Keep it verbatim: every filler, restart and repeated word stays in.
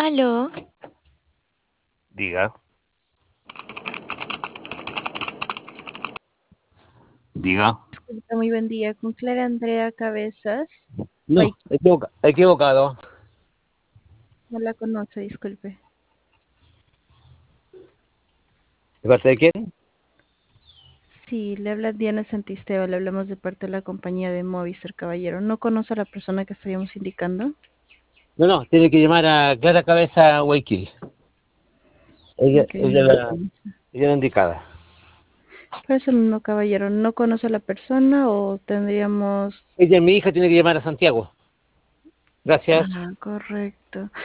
Aló, Diga, diga. Disculpa, muy buen día. Con Clara Andrea Cabezas. No, Ay, equivoca- equivocado. no la conoce, disculpe. ¿De parte de quién? Sí, le habla Diana Santisteo. Le hablamos de parte de la compañía de Movistar, caballero. ¿No conoce a la persona que estaríamos indicando? No, no, tiene que llamar a Clara Cabeza Guayaquil. Ella, Ok, ella, no la la, conoce. ella la indicada. Por eso no, caballero. ¿No conoce a la persona o tendríamos... Ella, mi hija, tiene que llamar a Santiago. Gracias. Ah, correcto.